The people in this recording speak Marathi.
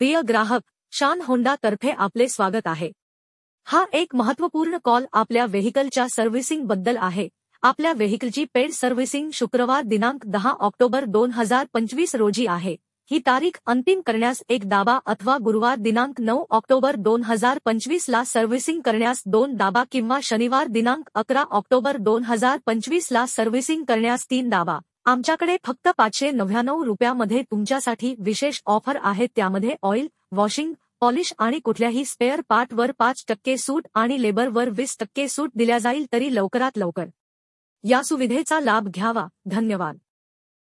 प्रिय ग्राहक, शान होंडा तर्फे आपले स्वागत आहे। हा एक महत्त्वपूर्ण कॉल आपल्या व्हेइकलच्या सर्व्हिसिंग बद्दल आहे। आपल्या व्हेइकलची पेड सर्व्हिसिंग शुक्रवार दिनांक 10 ऑक्टोबर 2025 रोजी आहे। ही तारीख अंतिम करण्यास एक दाबा अथवा गुरुवार दिनांक 9 ऑक्टोबर 2025 ला सर्व्हिसिंग करण्यास 2 दाबा किंवा शनिवार दिनांक 11 ऑक्टोबर 2025 ला सर्व्हिसिंग करण्यास 3 दाबा। आमच्याकडे फक्त 599 रुपयामध्ये तुमच्यासाठी विशेष ऑफर आहे, त्यामध्ये ऑइल, वॉशिंग, पॉलिश आणि कुठल्याही स्पेअर पार्टवर 5% सूट आणि लेबरवर 20% सूट दिल्या जाईल। तरी लवकरात लवकर या सुविधेचा लाभ घ्यावा। धन्यवाद।